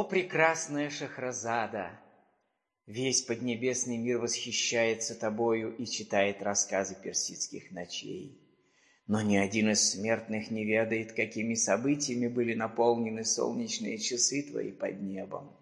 О, прекрасная Шахразада! Весь поднебесный мир восхищается тобою и читает рассказы персидских ночей. Но ни один из смертных не ведает, какими событиями были наполнены солнечные часы твои под небом.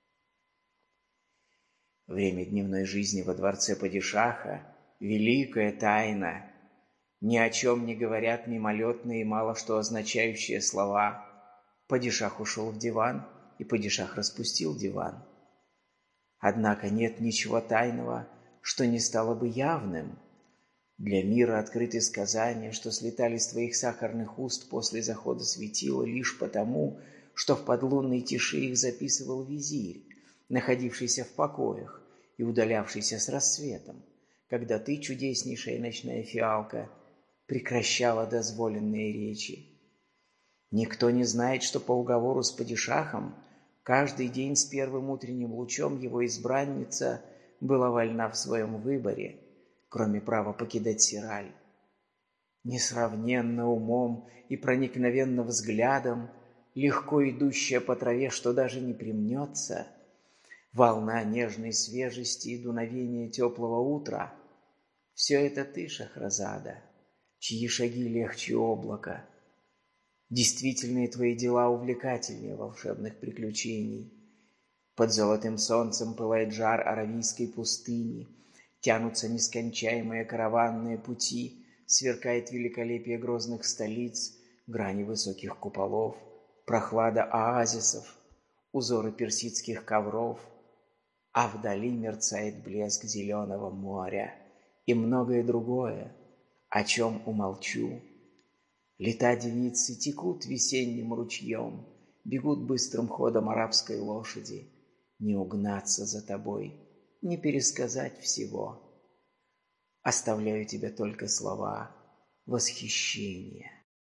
Время дневной жизни во дворце падишаха – великая тайна. Ни о чем не говорят мимолетные и мало что означающие слова. Падишах ушел в диван, и падишах распустил диван. Однако нет ничего тайного, что не стало бы явным. Для мира открыты сказания, что слетали с твоих сахарных уст после захода светила лишь потому, что в подлунной тиши их записывал визирь, находившийся в покоях и удалявшийся с рассветом, когда ты, чудеснейшая ночная фиалка, прекращала дозволенные речи. Никто не знает, что по уговору с падишахом каждый день с первым утренним лучом его избранница была вольна в своем выборе, кроме права покидать Сираль. Несравненно умом и проникновенно взглядом, легко идущая по траве, что даже не примнется, волна нежной свежести и дуновения теплого утра — все это ты, Шахразада, чьи шаги легче облака. Действительные твои дела увлекательнее волшебных приключений. Под золотым солнцем пылает жар аравийской пустыни, тянутся нескончаемые караванные пути, сверкает великолепие грозных столиц, грани высоких куполов, прохлада оазисов, узоры персидских ковров, а вдали мерцает блеск зеленого моря и многое другое, о чем умолчу. Лета девицы текут весенним ручьем, бегут быстрым ходом арабской лошади. Не угнаться за тобой, не пересказать всего. Оставляю тебе только слова восхищения.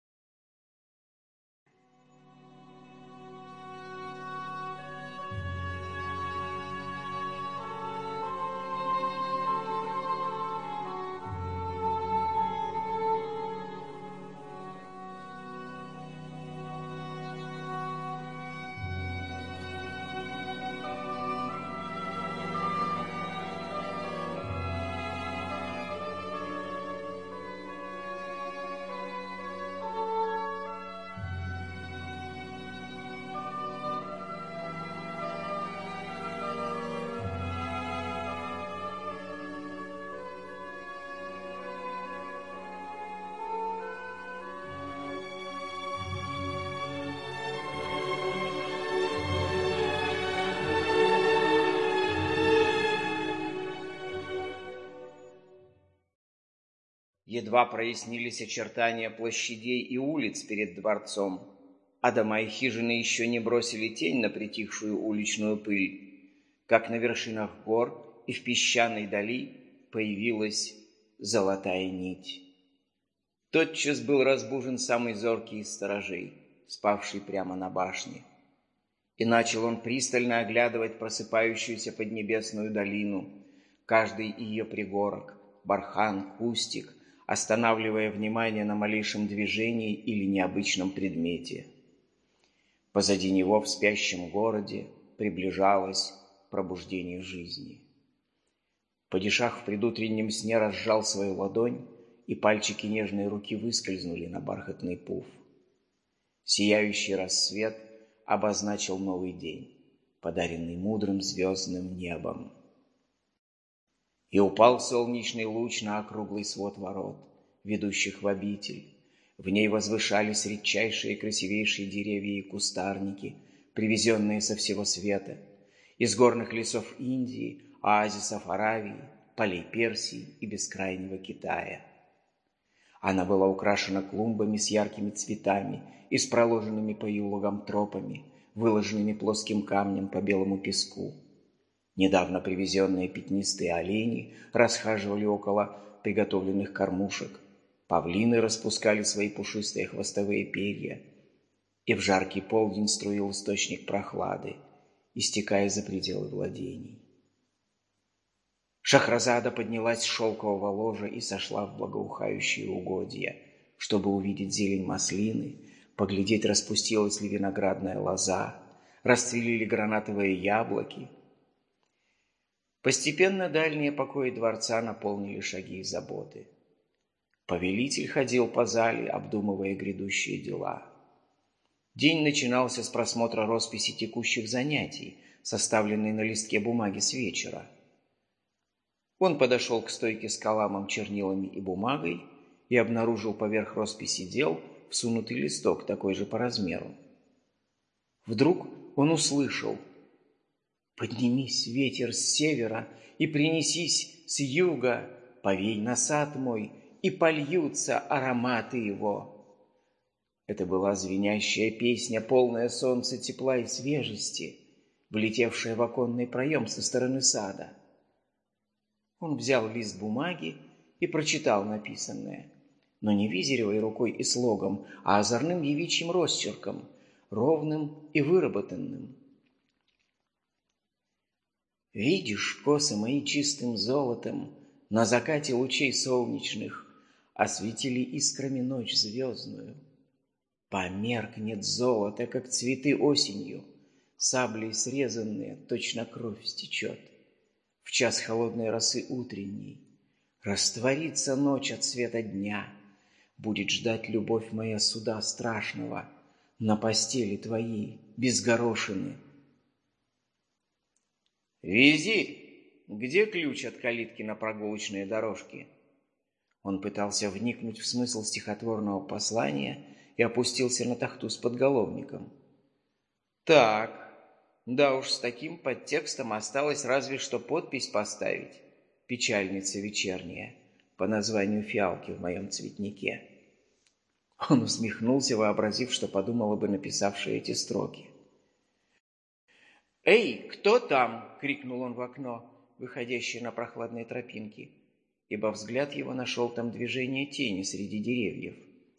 Едва прояснились очертания площадей и улиц перед дворцом, а дома и хижины еще не бросили тень на притихшую уличную пыль, как на вершинах гор и в песчаной дали появилась золотая нить. Тотчас был разбужен самый зоркий из сторожей, спавший прямо на башне. И начал он пристально оглядывать просыпающуюся поднебесную долину, каждый ее пригорок, бархан, кустик, останавливая внимание на малейшем движении или необычном предмете. Позади него в спящем городе приближалось пробуждение жизни. Падишах в предутреннем сне разжал свою ладонь, и пальчики нежной руки выскользнули на бархатный пуф. Сияющий рассвет обозначил новый день, подаренный мудрым звездным небом. И упал солнечный луч на округлый свод ворот, ведущих в обитель. В ней возвышались редчайшие и красивейшие деревья и кустарники, привезенные со всего света, из горных лесов Индии, оазисов Аравии, полей Персии и бескрайнего Китая. Она была украшена клумбами с яркими цветами и с проложенными по ее лугам тропами, выложенными плоским камнем по белому песку. Недавно привезенные пятнистые олени расхаживали около приготовленных кормушек, павлины распускали свои пушистые хвостовые перья, и в жаркий полдень струил источник прохлады, истекая за пределы владений. Шахразада поднялась с шелкового ложа и сошла в благоухающие угодья, чтобы увидеть зелень маслины, поглядеть, распустилась ли виноградная лоза, расцвели гранатовые яблоки. Постепенно дальние покои дворца наполнили шаги и заботы. Повелитель ходил по зале, обдумывая грядущие дела. День начинался с просмотра росписи текущих занятий, составленной на листке бумаги с вечера. Он подошел к стойке с каламом, чернилами и бумагой и обнаружил поверх росписи дел всунутый листок, такой же по размеру. Вдруг он услышал: «Поднимись, ветер, с севера, и принесись с юга, повей на сад мой, и польются ароматы его». Это была звенящая песня, полная солнца, тепла и свежести, влетевшая в оконный проем со стороны сада. Он взял лист бумаги и прочитал написанное, но не визеревой рукой и слогом, а озорным девичьим росчерком, ровным и выработанным. «Видишь, косы мои чистым золотом на закате лучей солнечных осветили искрами ночь звездную. Померкнет золото, как цветы осенью, саблей срезанные, точно кровь стечет. В час холодной росы утренней растворится ночь от света дня, будет ждать любовь моя суда страшного на постели твоей без горошины». «Визирь, где ключ от калитки на прогулочные дорожки?» Он пытался вникнуть в смысл стихотворного послания и опустился на тахту с подголовником. «Так, да уж, с таким подтекстом осталось разве что подпись поставить: «Печальница вечерняя», по названию фиалки в моем цветнике». Он усмехнулся, вообразив, что подумала бы написавшая эти строки. «Эй, кто там?» — крикнул он в окно, выходящее на прохладные тропинки, ибо взгляд его нашел там движение тени среди деревьев.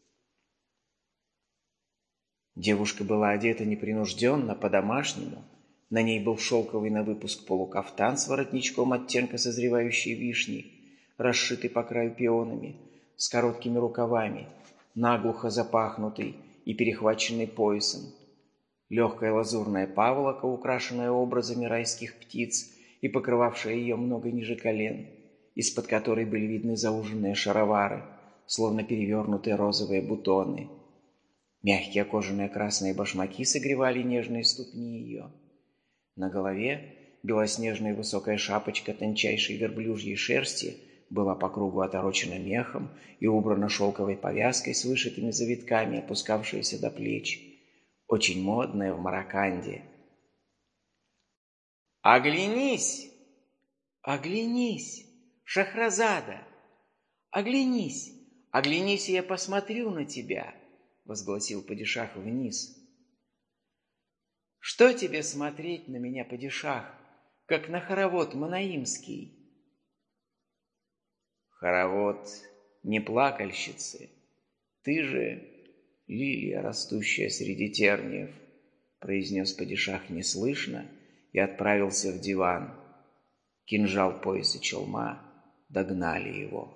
Девушка была одета непринужденно, по-домашнему. На ней был шелковый на выпуск полукафтан с воротничком оттенка созревающей вишни, расшитый по краю пионами, с короткими рукавами, наглухо запахнутый и перехваченный поясом. Легкая лазурная паволока, украшенная образами райских птиц и покрывавшая ее много ниже колен, из-под которой были видны зауженные шаровары, словно перевернутые розовые бутоны. Мягкие кожаные красные башмаки согревали нежные ступни ее. На голове белоснежная высокая шапочка тончайшей верблюжьей шерсти была по кругу оторочена мехом и убрана шелковой повязкой с вышитыми завитками, опускавшейся до плеч, очень модная в Мараканде. «Оглянись! Оглянись, Шахразада! Оглянись! Оглянись, и я посмотрю на тебя!» — возгласил падишах вниз. «Что тебе смотреть на меня, падишах, как на хоровод манаимский?» «Хоровод не плакальщицы, ты же лилия, растущая среди терниев», — произнес падишах неслышно и отправился в диван. Кинжал, пояс и челма догнали его.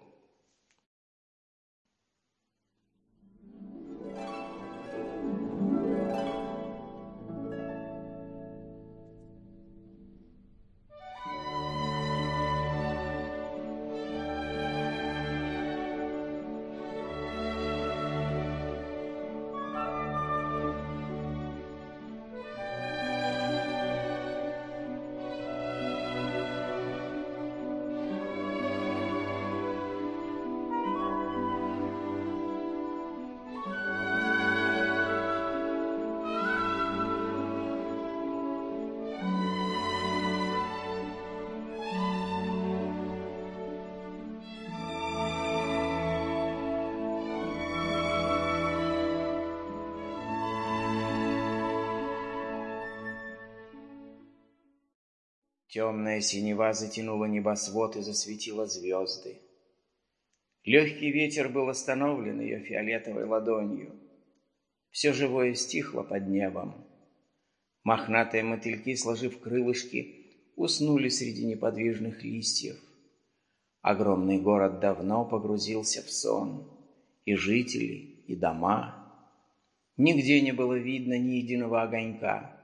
Темная синева затянула небосвод и засветила звезды. Легкий ветер был остановлен ее фиолетовой ладонью. Все живое стихло под небом. Мохнатые мотыльки, сложив крылышки, уснули среди неподвижных листьев. Огромный город давно погрузился в сон. И жители, и дома. Нигде не было видно ни единого огонька.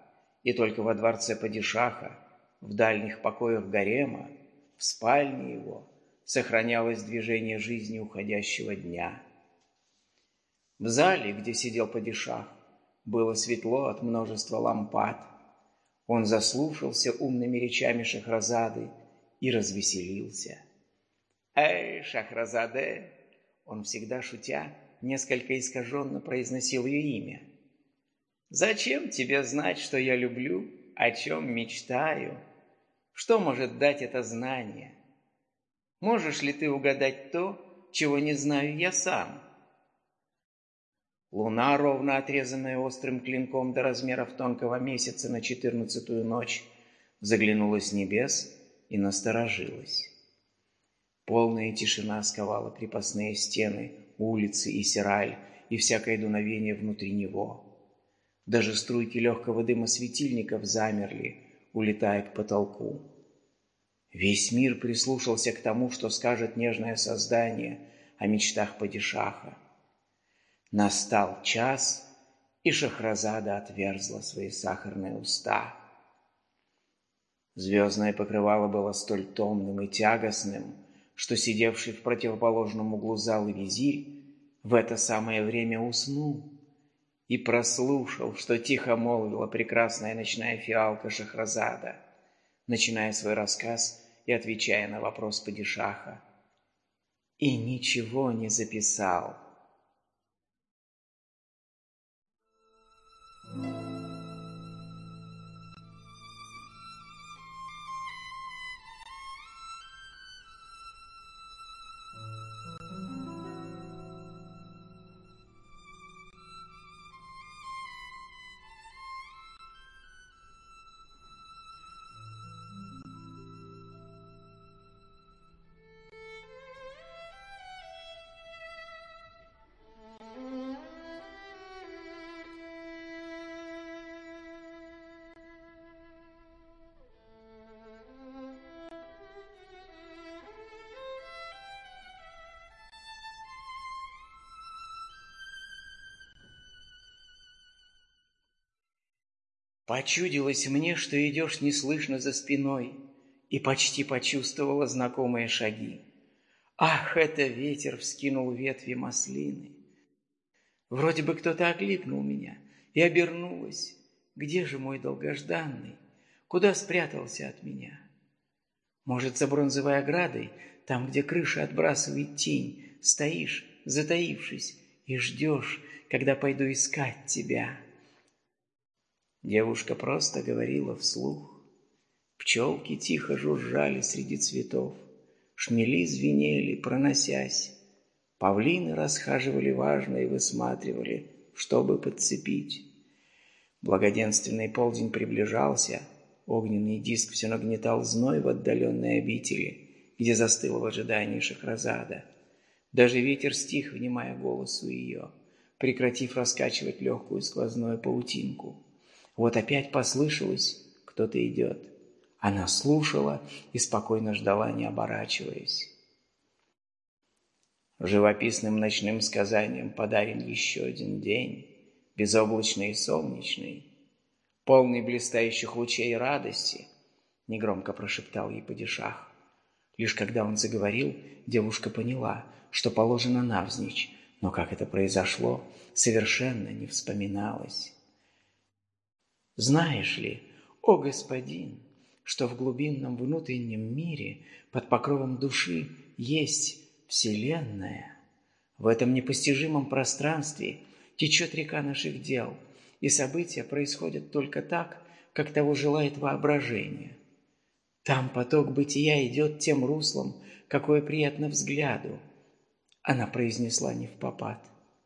и только во дворце падишаха, в дальних покоях гарема, в спальне его сохранялось движение жизни уходящего дня. В зале, где сидел падишах, было светло от множества лампад. Он заслушался умными речами Шахразады и развеселился. «Эй, Шахразаде!» Он всегда, шутя, несколько искаженно произносил ее имя. «Зачем тебе знать, что я люблю, о чем мечтаю? Что может дать это знание? Можешь ли ты угадать то, чего не знаю я сам?» Луна, ровно отрезанная острым клинком до размеров тонкого месяца на 14-ю ночь, заглянула с небес и насторожилась. Полная тишина сковала крепостные стены, улицы и Сираль, и всякое дуновение внутри него. Даже струйки легкого дыма светильников замерли, улетая к потолку. Весь мир прислушался к тому, что скажет нежное создание о мечтах падишаха. Настал час, и Шахразада отверзла свои сахарные уста. Звездное покрывало было столь томным и тягостным, что сидевший в противоположном углу зала визирь в это самое время уснул и прослушал, что тихо молвила прекрасная ночная фиалка Шахразада, начиная свой рассказ и отвечая на вопрос падишаха. И ничего не записал. Почудилось мне, что идешь неслышно за спиной, и почти почувствовала знакомые шаги. Ах, это ветер вскинул ветви маслины. Вроде бы кто-то окликнул меня, и обернулась. Где же мой долгожданный? Куда спрятался от меня? Может, за бронзовой оградой, там, где крыша отбрасывает тень, стоишь, затаившись, и ждешь, когда пойду искать тебя. Девушка просто говорила вслух. Пчелки тихо жужжали среди цветов, шмели звенели, проносясь. Павлины расхаживали важно и высматривали, чтобы подцепить. Благоденственный полдень приближался, огненный диск все нагнетал зной в отдаленной обители, где застыла в ожидании Шахразада. Даже ветер стих, внимая голосу ее, прекратив раскачивать легкую сквозную паутинку. Вот опять послышалось, кто-то идет. Она слушала и спокойно ждала, не оборачиваясь. Живописным ночным сказанием подарен еще один день, безоблачный и солнечный, полный блистающих лучей радости, негромко прошептал ей падишах. Лишь когда он заговорил, девушка поняла, что положено навзничь, но как это произошло, совершенно не вспоминалось. Знаешь ли, о господин, что в глубинном внутреннем мире под покровом души есть Вселенная? В этом непостижимом пространстве течет река наших дел, и события происходят только так, как того желает воображение. Там поток бытия идет тем руслом, какое приятно взгляду. Она произнесла невпопад.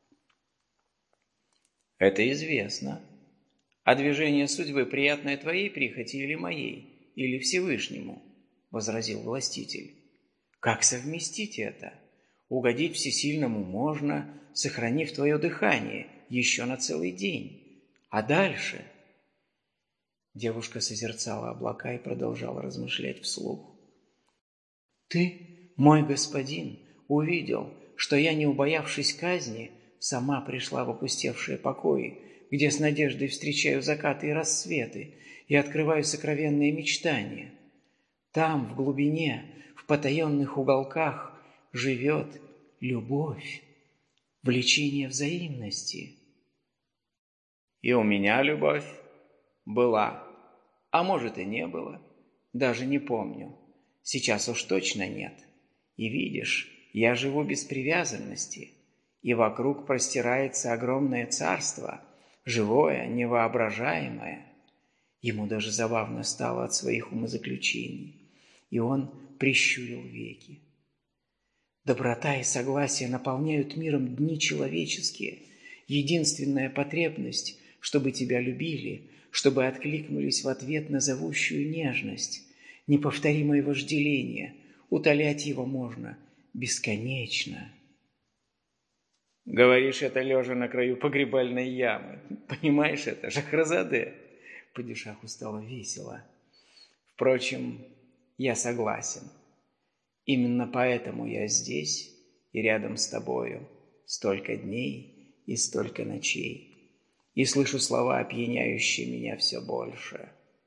Это известно. А движение судьбы приятное твоей прихоти или моей, или Всевышнему, возразил властитель. Как совместить это? Угодить всесильному можно, сохранив твое дыхание еще на целый день. А дальше? Девушка созерцала облака и продолжала размышлять вслух. Ты, мой господин, увидел, что я, не убоявшись казни, сама пришла в опустевшие покои, где с надеждой встречаю закаты и рассветы и открываю сокровенные мечтания. Там, в глубине, в потаенных уголках живет любовь, влечение взаимности. И у меня любовь была, а может и не было, даже не помню. Сейчас уж точно нет. И видишь, я живу без привязанности, и вокруг простирается огромное царство, живое, невоображаемое. Ему даже забавно стало от своих умозаключений, и он прищурил веки. Доброта и согласие наполняют миром дни человеческие. Единственная потребность, чтобы тебя любили, чтобы откликнулись в ответ на зовущую нежность, неповторимое вожделение. Утолять его можно бесконечно. Говоришь это лежа на краю погребальной ямы. Понимаешь это, Шахразаде? Падишаху стало весело. Впрочем, я согласен. Именно поэтому я здесь и рядом с тобою столько дней и столько ночей, и слышу слова, опьяняющие меня все больше.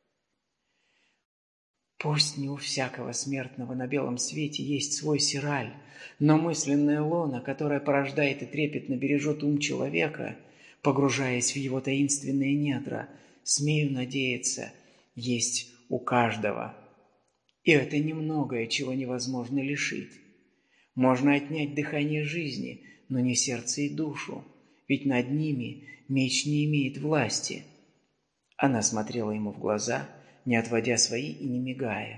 Пусть не у всякого смертного на белом свете есть свой сираль, но мысленная лона, которая порождает и трепетно бережет ум человека, погружаясь в его таинственные недра, смею надеяться, есть у каждого. И это немногое, чего невозможно лишить. Можно отнять дыхание жизни, но не сердце и душу, ведь над ними меч не имеет власти. Она смотрела ему в глаза, не отводя свои и не мигая.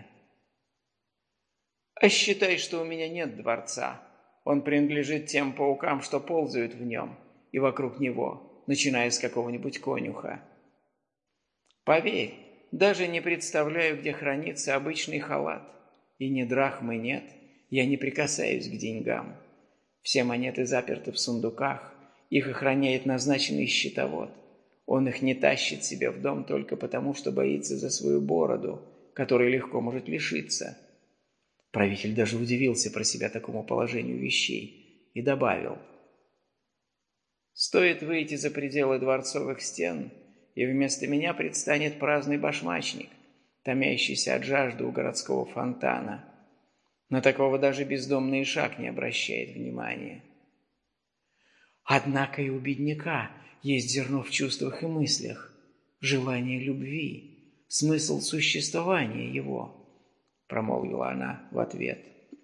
А считай, что у меня нет дворца. Он принадлежит тем паукам, что ползают в нем и вокруг него, начиная с какого-нибудь конюха. Поверь, даже не представляю, где хранится обычный халат. И ни драхмы нет, я не прикасаюсь к деньгам. Все монеты заперты в сундуках, их охраняет назначенный счетовод. Он их не тащит себе в дом только потому, что боится за свою бороду, которой легко может лишиться. Правитель даже удивился про себя такому положению вещей и добавил: «Стоит выйти за пределы дворцовых стен, и вместо меня предстанет праздный башмачник, томящийся от жажды у городского фонтана. На такого даже бездомный ишак не обращает внимания». Однако и у бедняка есть зерно в чувствах и мыслях, желание любви, смысл существования его, промолвила она в ответ.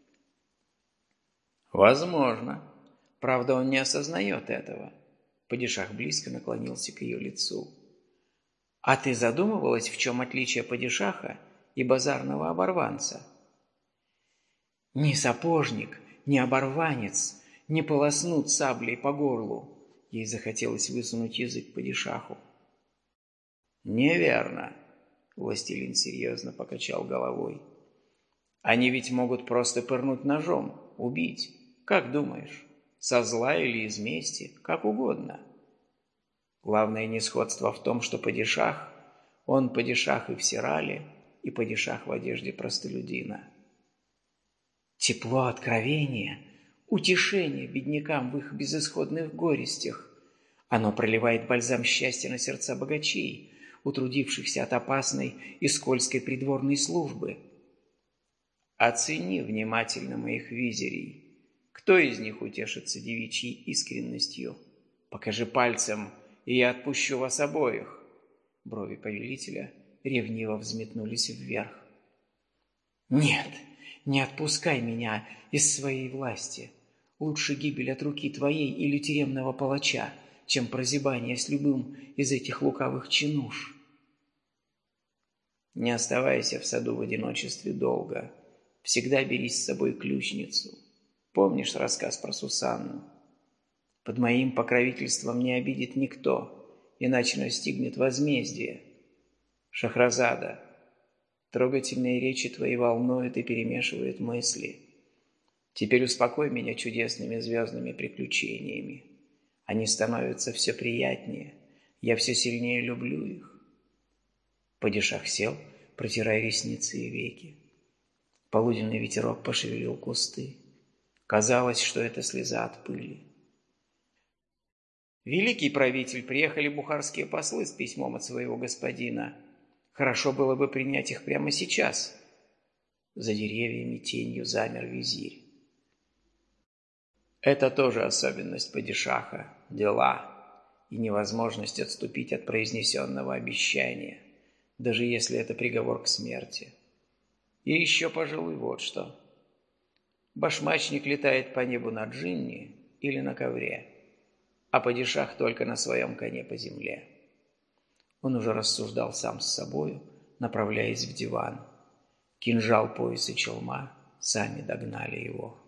Возможно. Правда, он не осознает этого. Падишах близко наклонился к ее лицу. А ты задумывалась, в чем отличие падишаха и базарного оборванца? Ни сапожник, ни оборванец не полоснут саблей по горлу. Ей захотелось высунуть язык падишаху. Неверно, властелин серьезно покачал головой. Они ведь могут просто пырнуть ножом, убить. Как думаешь, со зла или из мести, как угодно. Главное несходство в том, что падишах, он падишах и в сирале, и падишах в одежде простолюдина. Тепло откровения, утешение беднякам в их безысходных горестях. Оно проливает бальзам счастья на сердца богачей, утрудившихся от опасной и скользкой придворной службы. Оцени внимательно моих визирей. Кто из них утешится девичьей искренностью? Покажи пальцем, и я отпущу вас обоих. Брови повелителя ревниво взметнулись вверх. Нет, не отпускай меня из своей власти. Лучше гибель от руки твоей или тюремного палача, чем прозябание с любым из этих лукавых чинуш. Не оставайся в саду в одиночестве долго. Всегда бери с собой ключницу. Помнишь рассказ про Сусанну? Под моим покровительством не обидит никто, иначе настигнет возмездие. Шахразада, трогательные речи твои волнуют и перемешивают мысли. Теперь успокой меня чудесными звездными приключениями. Они становятся все приятнее, я все сильнее люблю их. Падишах сел, протирая ресницы и веки. Полуденный ветерок пошевелил кусты. Казалось, что это слеза от пыли. Великий правитель, приехали бухарские послы с письмом от своего господина. Хорошо было бы принять их прямо сейчас. За деревьями тенью замер визирь. Это тоже особенность падишаха, дела и невозможность отступить от произнесенного обещания, даже если это приговор к смерти. И еще, пожалуй, вот что. Башмачник летает по небу на джинни или на ковре, а падишах только на своем коне по земле. Он уже рассуждал сам с собою, направляясь в диван. Кинжал, пояс и челма сами догнали его.